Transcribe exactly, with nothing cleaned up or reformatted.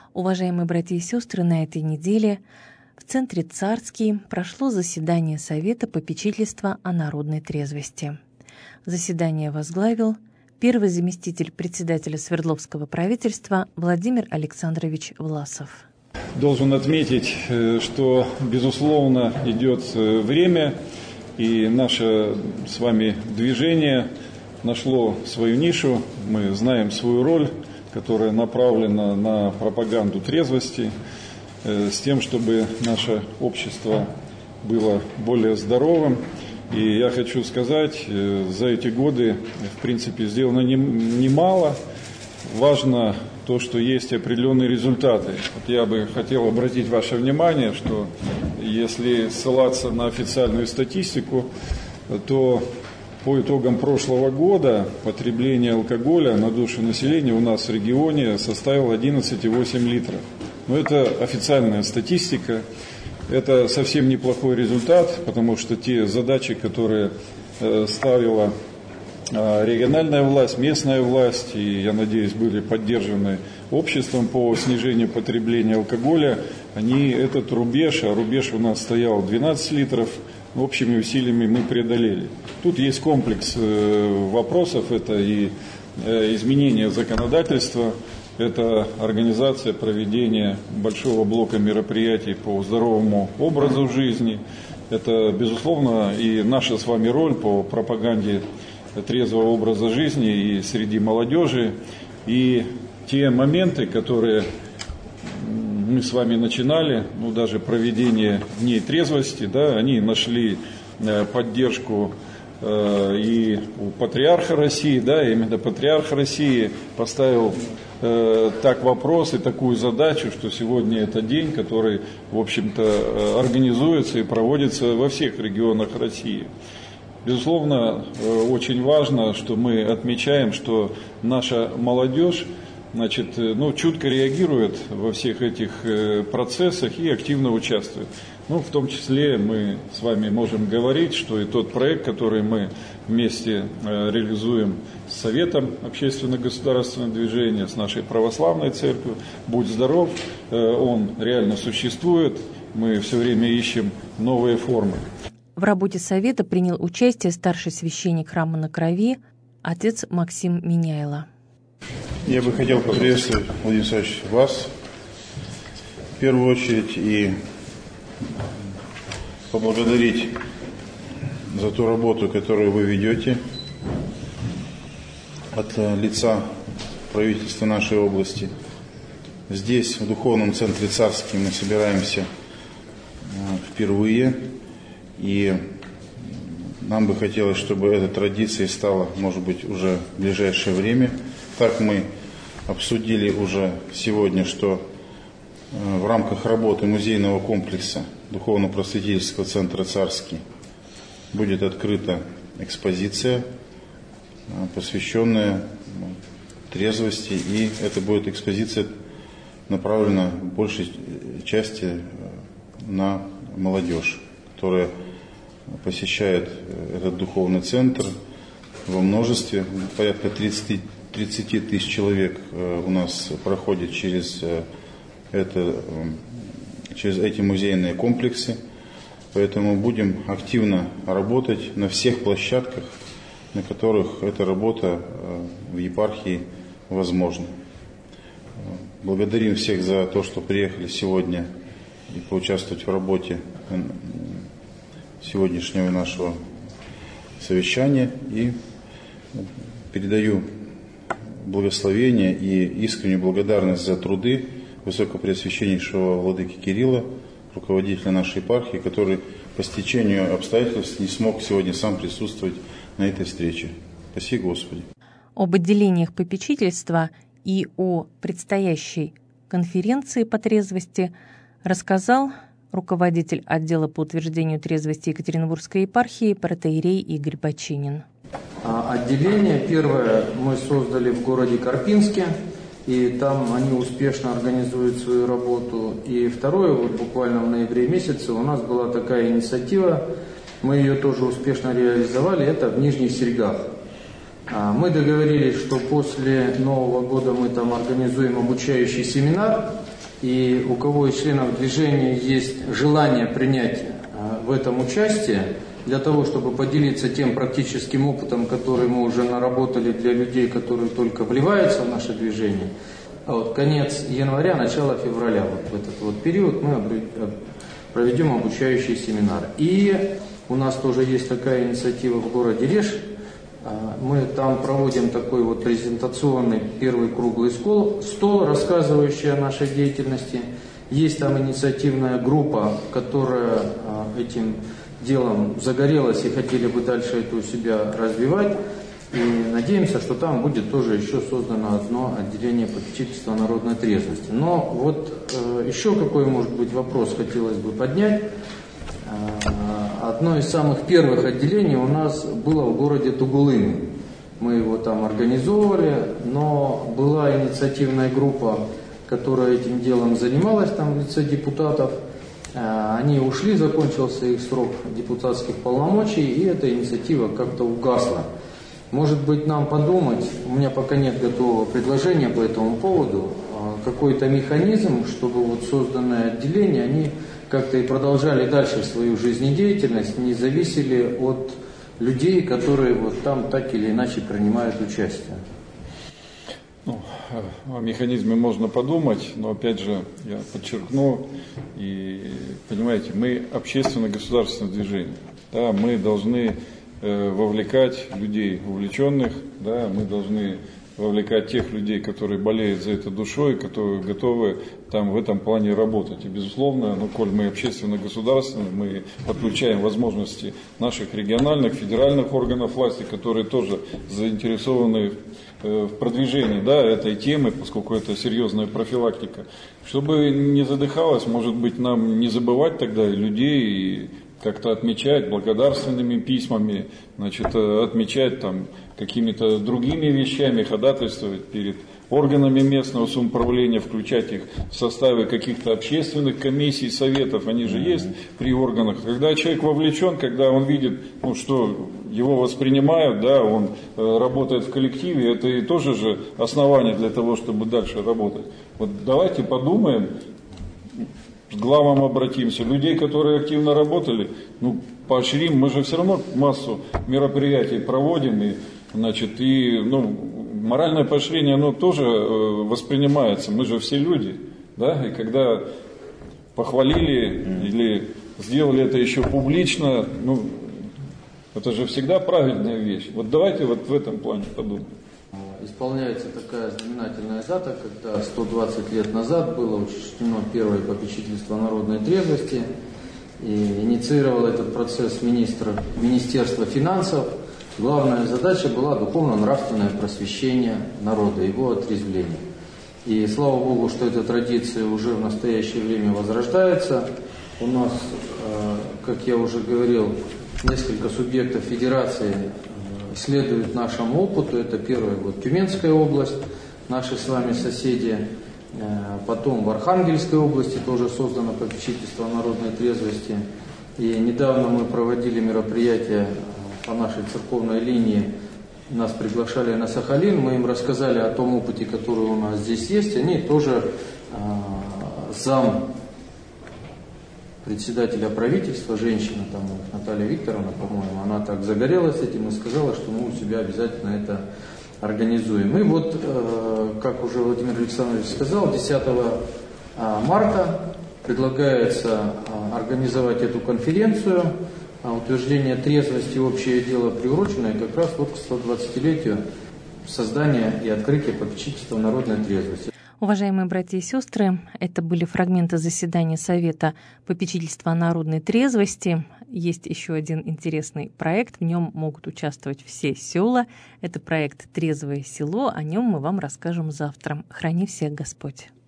Уважаемые братья и сестры, на этой неделе в Центре Царский прошло заседание Совета попечительства о народной трезвости. Заседание возглавил первый заместитель председателя Свердловского правительства Владимир Александрович Власов. Должен отметить, что, безусловно, идет время, и наше с вами движение нашло свою нишу, мы знаем свою роль, которая направлена на пропаганду трезвости, с тем, чтобы наше общество было более здоровым. И я хочу сказать, за эти годы, в принципе, сделано немало. Важно то, что есть определенные результаты. Вот я бы хотел обратить ваше внимание, что если ссылаться на официальную статистику, то по итогам прошлого года потребление алкоголя на душу населения у нас в регионе составило одиннадцать целых восемь десятых литров. Но это официальная статистика, это совсем неплохой результат, потому что те задачи, которые ставила региональная власть, местная власть, и, я надеюсь, были поддержаны обществом по снижению потребления алкоголя, они этот рубеж, а рубеж у нас стоял двенадцать литров, общими усилиями мы преодолели. Тут есть комплекс вопросов, это и изменение законодательства, это организация проведения большого блока мероприятий по здоровому образу жизни, это, безусловно, и наша с вами роль по пропаганде трезвого образа жизни и среди молодежи, и те моменты, которые мы с вами начинали, ну даже проведение дней трезвости, да, они нашли поддержку э, и у патриарха России, да, именно патриарх России поставил э, так вопрос и такую задачу, что сегодня это день, который, в общем-то, организуется и проводится во всех регионах России. Безусловно, очень важно, что мы отмечаем, что наша молодежь, значит, ну, чутко реагирует во всех этих процессах и активно участвует. Ну, в том числе мы с вами можем говорить, что и тот проект, который мы вместе реализуем с Советом общественно-государственного движения, с нашей православной церковью «Будь здоров», он реально существует, мы все время ищем новые формы. В работе Совета принял участие старший священник храма на Крови, отец Максим Меняйло. Я бы хотел поприветствовать, Владимир Александрович, вас в первую очередь и поблагодарить за ту работу, которую вы ведете от лица правительства нашей области. Здесь, в Духовном центре Царский, мы собираемся впервые, и нам бы хотелось, чтобы эта традиция стала, может быть, уже в ближайшее время. Так мы обсудили уже сегодня, что в рамках работы музейного комплекса Духовно-просветительского центра «Царский» будет открыта экспозиция, посвященная трезвости, и это будет экспозиция направлена в большей части на молодежь, которая посещает этот духовный центр во множестве, порядка тридцать тысяч человек у нас проходит через, это, через эти музейные комплексы, поэтому будем активно работать на всех площадках, на которых эта работа в епархии возможна. Благодарим всех за то, что приехали сегодня и поучаствовать в работе сегодняшнего нашего совещания, и передаю благословение и искреннюю благодарность за труды Высокопреосвященнейшего владыки Кирилла, руководителя нашей епархии, который по стечению обстоятельств не смог сегодня сам присутствовать на этой встрече. Спасибо, Господи. Об отделениях попечительства и о предстоящей конференции по трезвости рассказал руководитель отдела по утверждению трезвости Екатеринбургской епархии протоиерей Игорь Бочинин. Отделение первое мы создали в городе Карпинске, и там они успешно организуют свою работу. И второе, вот буквально в ноябре месяце у нас была такая инициатива, мы ее тоже успешно реализовали, это в Нижних Серегах. Мы договорились, что после Нового года мы там организуем обучающий семинар, и у кого из членов движения есть желание принять в этом участие, для того, чтобы поделиться тем практическим опытом, который мы уже наработали для людей, которые только вливаются в наше движение. А вот конец января, начало февраля, вот в этот вот период мы проведем обучающий семинар. И у нас тоже есть такая инициатива в городе Реж. Мы там проводим такой вот презентационный первый круглый стол, стол, рассказывающий о нашей деятельности. Есть там инициативная группа, которая этим делом загорелась и хотели бы дальше это у себя развивать. И надеемся, что там будет тоже еще создано одно отделение попечительства народной трезвости. Но вот э, еще какой, может быть, вопрос хотелось бы поднять. Э, одно из самых первых отделений у нас было в городе Тугулын. Мы его там организовывали, но была инициативная группа, которая этим делом занималась там в лице депутатов. Э, они ушли, закончился их срок депутатских полномочий, и эта инициатива как-то угасла. Может быть, нам подумать, у меня пока нет готового предложения по этому поводу, какой-то механизм, чтобы вот созданные отделения, они как-то и продолжали дальше свою жизнедеятельность, не зависели от людей, которые вот там так или иначе принимают участие. Ну, о механизме можно подумать, но опять же я подчеркну, и понимаете, мы общественно-государственное движение, да, мы должны вовлекать людей увлеченных, да, мы должны вовлекать тех людей, которые болеют за это душой, которые готовы там в этом плане работать. И безусловно, ну, коль мы общественно-государственные, мы подключаем возможности наших региональных, федеральных органов власти, которые тоже заинтересованы в продвижении, да, этой темы, поскольку это серьезная профилактика. Чтобы не задыхалось, может быть, нам не забывать тогда и людей, и как-то отмечать благодарственными письмами, значит, отмечать там какими-то другими вещами, ходатайствовать перед органами местного самоуправления, включать их в составе каких-то общественных комиссий, советов, они же есть при органах. Когда человек вовлечен, когда он видит, ну, что его воспринимают, да, он э, работает в коллективе, это и тоже же основание для того, чтобы дальше работать. Вот давайте подумаем, к главам обратимся, людей, которые активно работали, ну, поощрим, мы же все равно массу мероприятий проводим, и, значит, и, ну, моральное поощрение, оно тоже э, воспринимается, мы же все люди, да, и когда похвалили или сделали это еще публично, ну, это же всегда правильная вещь. Вот давайте вот в этом плане подумаем. Исполняется такая знаменательная дата, когда сто двадцать лет назад было учреждено первое попечительство народной трезвости, и инициировал этот процесс министр, Министерство финансов. Главная задача была духовно-нравственное просвещение народа, его отрезвление. И слава Богу, что эта традиция уже в настоящее время возрождается. У нас, как я уже говорил, несколько субъектов федерации следует нашему опыту. Это первая вот Тюменская область, наши с вами соседи. Потом в Архангельской области тоже создано попечительство народной трезвости. И недавно мы проводили мероприятие по нашей церковной линии. Нас приглашали на Сахалин, мы им рассказали о том опыте, который у нас здесь есть. Они тоже зам председателя правительства, женщина, там, Наталья Викторовна, по-моему, она так загорелась этим и сказала, что мы у себя обязательно это организуем. И вот, э, как уже Владимир Александрович сказал, десятого марта предлагается э, организовать эту конференцию утверждение трезвости общее дело, приуроченное как раз вот к стодвадцатилетию создания и открытия попечительства народной трезвости. Уважаемые братья и сестры, это были фрагменты заседания Совета попечительства народной трезвости. Есть еще один интересный проект, в нем могут участвовать все села. Это проект «Трезвое село», о нем мы вам расскажем завтра. Храни всех Господь!